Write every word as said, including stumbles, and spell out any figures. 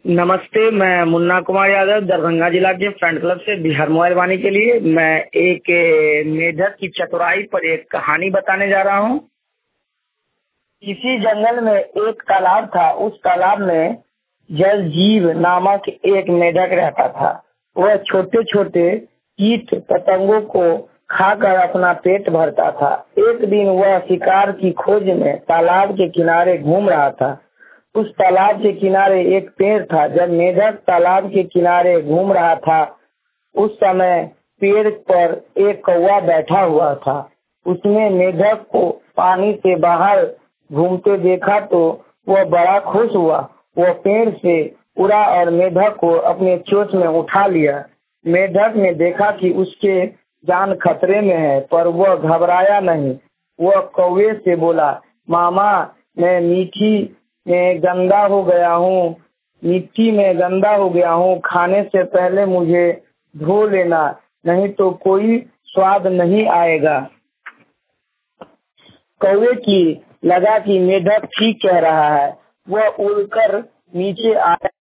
नमस्ते, मैं मुन्ना कुमार यादव दरभंगा जिला के फ्रंट क्लब से बिहार मोबाइल वाणी के लिए मैं एक ए, मेढक की चतुराई पर एक कहानी बताने जा रहा हूँ। किसी जंगल में एक तालाब था। उस तालाब में जल जीव नामक एक मेढक रहता था। वह छोटे छोटे कीट पतंगों को खाकर अपना पेट भरता था। एक दिन वह शिकार की खोज में तालाब के किनारे घूम रहा था। उस तालाब के किनारे एक पेड़ था। जब मेढक तालाब के किनारे घूम रहा था, उस समय पेड़ पर एक कौवा बैठा हुआ था। उसने मेढक को पानी से बाहर घूमते देखा तो वह बड़ा खुश हुआ। वह पेड़ से उड़ा और मेढक को अपने चोंच में उठा लिया। मेढक ने देखा कि उसके जान खतरे में है, पर वह घबराया नहीं। वह कौवे से बोला, मामा, मैं मीठी में गंदा हो गया हूँ मिट्टी में गंदा हो गया हूँ। खाने से पहले मुझे धो लेना, नहीं तो कोई स्वाद नहीं आएगा। कौवे की लगा कि मेढक ठीक कह रहा है। वह उड़कर नीचे आया